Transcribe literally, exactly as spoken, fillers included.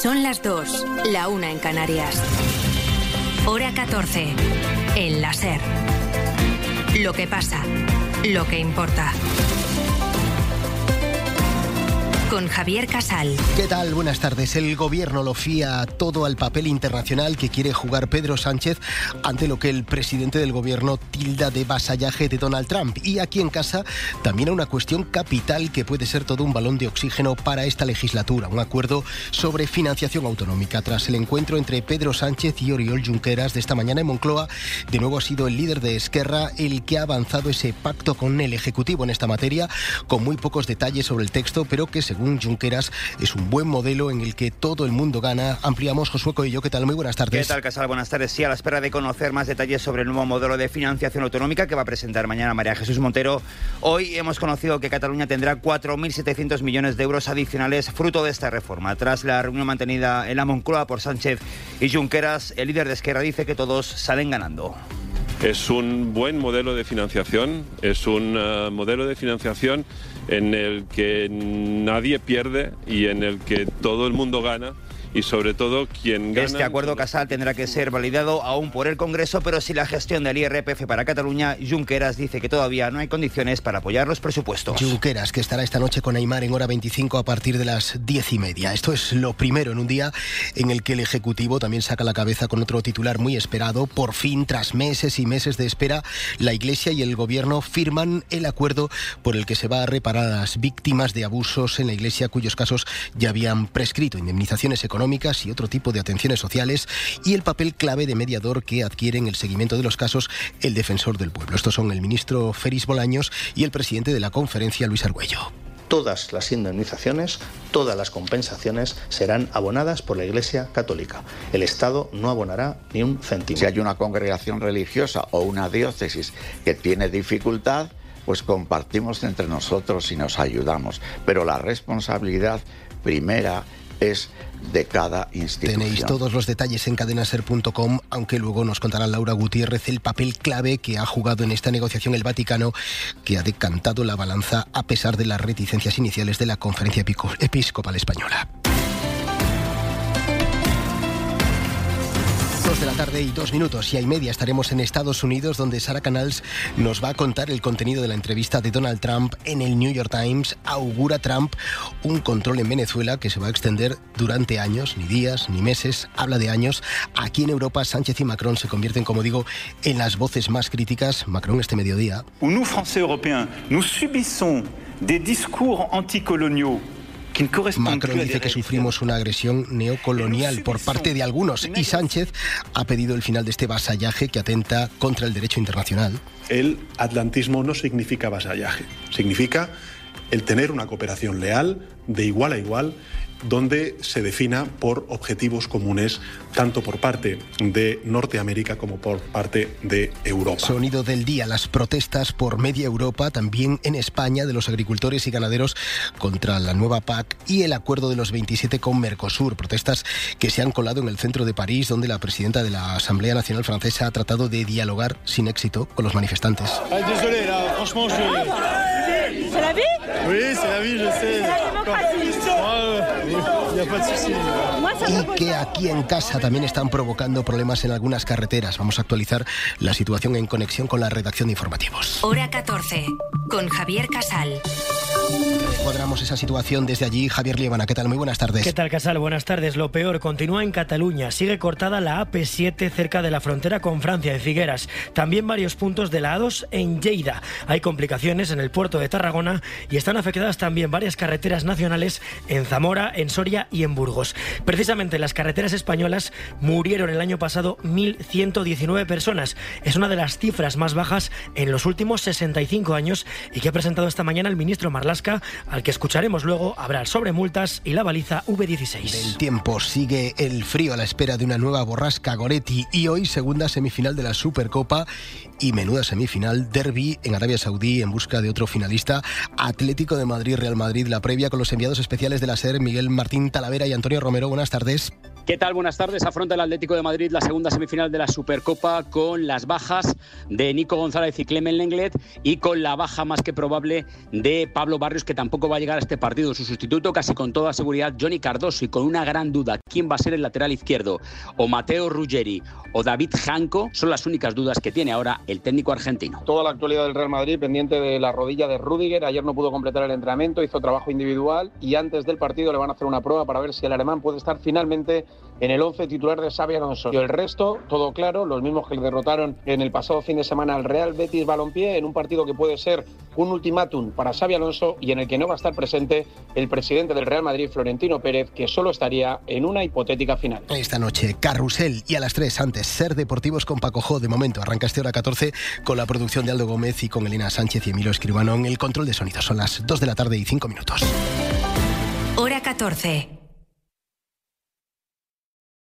Son las dos, la una en Canarias. Hora catorce, en la SER. Lo que pasa, lo que importa. Con Javier Casal. ¿Qué tal? Buenas tardes. El gobierno lo fía todo al papel internacional que quiere jugar Pedro Sánchez ante lo que el presidente del gobierno tilda de vasallaje de Donald Trump. Y aquí en casa también a una cuestión capital que puede ser todo un balón de oxígeno para esta legislatura. Un acuerdo sobre financiación autonómica. Tras el encuentro entre Pedro Sánchez y Oriol Junqueras de esta mañana en Moncloa, de nuevo ha sido el líder de Esquerra el que ha avanzado ese pacto con el Ejecutivo en esta materia, con muy pocos detalles sobre el texto, pero que según Junqueras es un buen modelo en el que todo el mundo gana. Ampliamos, Josué Coello. ¿Qué tal? Muy buenas tardes. ¿Qué tal, Casal? Buenas tardes. Sí, a la espera de conocer más detalles sobre el nuevo modelo de financiación autonómica que va a presentar mañana María Jesús Montero. Hoy hemos conocido que Cataluña tendrá cuatro mil setecientos millones de euros adicionales fruto de esta reforma. Tras la reunión mantenida en la Moncloa por Sánchez y Junqueras, el líder de Esquerra dice que todos salen ganando. Es un buen modelo de financiación, es un uh, modelo de financiación en el que nadie pierde y en el que todo el mundo gana. Y sobre todo quien gana... Este acuerdo, Casal, tendrá que ser validado aún por el Congreso, pero si la gestión del I R P F para Cataluña, Junqueras dice que todavía no hay condiciones para apoyar los presupuestos. Junqueras, que estará esta noche con Aimar en hora veinticinco a partir de las diez y media. Esto es lo primero en un día en el que el Ejecutivo también saca la cabeza con otro titular muy esperado. Por fin, tras meses y meses de espera, la Iglesia y el Gobierno firman el acuerdo por el que se va a reparar a las víctimas de abusos en la Iglesia cuyos casos ya habían prescrito indemnizaciones económicas y otro tipo de atenciones sociales, y el papel clave de mediador que adquiere en el seguimiento de los casos el Defensor del Pueblo. Estos son el ministro Félix Bolaños y el presidente de la conferencia, Luis Argüello. Todas las indemnizaciones, todas las compensaciones serán abonadas por la Iglesia Católica. El Estado no abonará ni un céntimo. Si hay una congregación religiosa o una diócesis que tiene dificultad, pues compartimos entre nosotros y nos ayudamos. Pero la responsabilidad primera es de cada institución. Tenéis todos los detalles en cadena ser punto com, aunque luego nos contará Laura Gutiérrez el papel clave que ha jugado en esta negociación el Vaticano, que ha decantado la balanza a pesar de las reticencias iniciales de la Conferencia Episcopal Española. Dos de la tarde y dos minutos y a y media estaremos en Estados Unidos, donde Sara Canals nos va a contar el contenido de la entrevista de Donald Trump en el New York Times. Augura Trump un control en Venezuela que se va a extender durante años, ni días, ni meses, habla de años. Aquí en Europa, Sánchez y Macron se convierten, como digo, en las voces más críticas. Macron este mediodía. Nous, Français européens, nous subissons des discours anticoloniaux. Macron dice que sufrimos una agresión neocolonial por parte de algunos y Sánchez ha pedido el final de este vasallaje que atenta contra el derecho internacional. El atlantismo no significa vasallaje, significa el tener una cooperación leal, de igual a igual, donde se defina por objetivos comunes tanto por parte de Norteamérica como por parte de Europa. Sonido del día, las protestas por media Europa, también en España, de los agricultores y ganaderos contra la nueva P A C y el acuerdo de los veintisiete con Mercosur. Protestas que se han colado en el centro de París, donde la presidenta de la Asamblea Nacional Francesa ha tratado de dialogar sin éxito con los manifestantes. Ay, désolé, là, franchement, je... C'est la vie? Oui, c'est la vie, je sais. Y que aquí en casa también están provocando problemas en algunas carreteras. Vamos a actualizar la situación en conexión con la redacción de informativos. Hora catorce, con Javier Casal. Cuadramos esa situación desde allí. Javier Liébana, ¿qué tal? Muy buenas tardes. ¿Qué tal, Casal? Buenas tardes. Lo peor continúa en Cataluña. Sigue cortada la A P siete cerca de la frontera con Francia, en Figueras. También varios puntos de la A dos en Lleida. Hay complicaciones en el puerto de Tarragona y están afectadas también varias carreteras nacionales en Zamora, en Soria y en Burgos. Precisamente en las carreteras españolas murieron el año pasado mil ciento diecinueve personas. Es una de las cifras más bajas en los últimos sesenta y cinco años y que ha presentado esta mañana el ministro Marlaska, al que escucharemos luego hablar sobre multas y la baliza V dieciséis. Del tiempo sigue el frío a la espera de una nueva borrasca Goretti y hoy segunda semifinal de la Supercopa y menuda semifinal, derbi en Arabia Saudí en busca de otro finalista, Atlético de Madrid, Real Madrid, la previa con los enviados especiales de la SER, Miguel Martín Talavera y Antonio Romero. Buenas tardes. ¿Qué tal? Buenas tardes. Afronta el Atlético de Madrid la segunda semifinal de la Supercopa con las bajas de Nico González y Clement Lenglet y con la baja más que probable de Pablo Barrios, que tampoco va a llegar a este partido. Su sustituto, casi con toda seguridad, Johnny Cardoso, y con una gran duda, ¿quién va a ser el lateral izquierdo? O Matteo Ruggeri o David Janko, son las únicas dudas que tiene ahora el técnico argentino. Toda la actualidad del Real Madrid pendiente de la rodilla de Rüdiger. Ayer no pudo completar el entrenamiento, hizo trabajo individual y antes del partido le van a hacer una prueba para ver si el alemán puede estar finalmente en el once titular de Xabi Alonso. Y el resto, todo claro, los mismos que le derrotaron en el pasado fin de semana al Real Betis Balompié, en un partido que puede ser un ultimátum para Xabi Alonso y en el que no va a estar presente el presidente del Real Madrid, Florentino Pérez, que solo estaría en una hipotética final. Esta noche, Carrusel, y a las tres antes, Ser Deportivos con Paco Jo. De momento, arranca este hora catorce con la producción de Aldo Gómez y con Elena Sánchez y Emilio Escribano en el control de sonido. Son las dos de la tarde y cinco minutos. Hora catorce.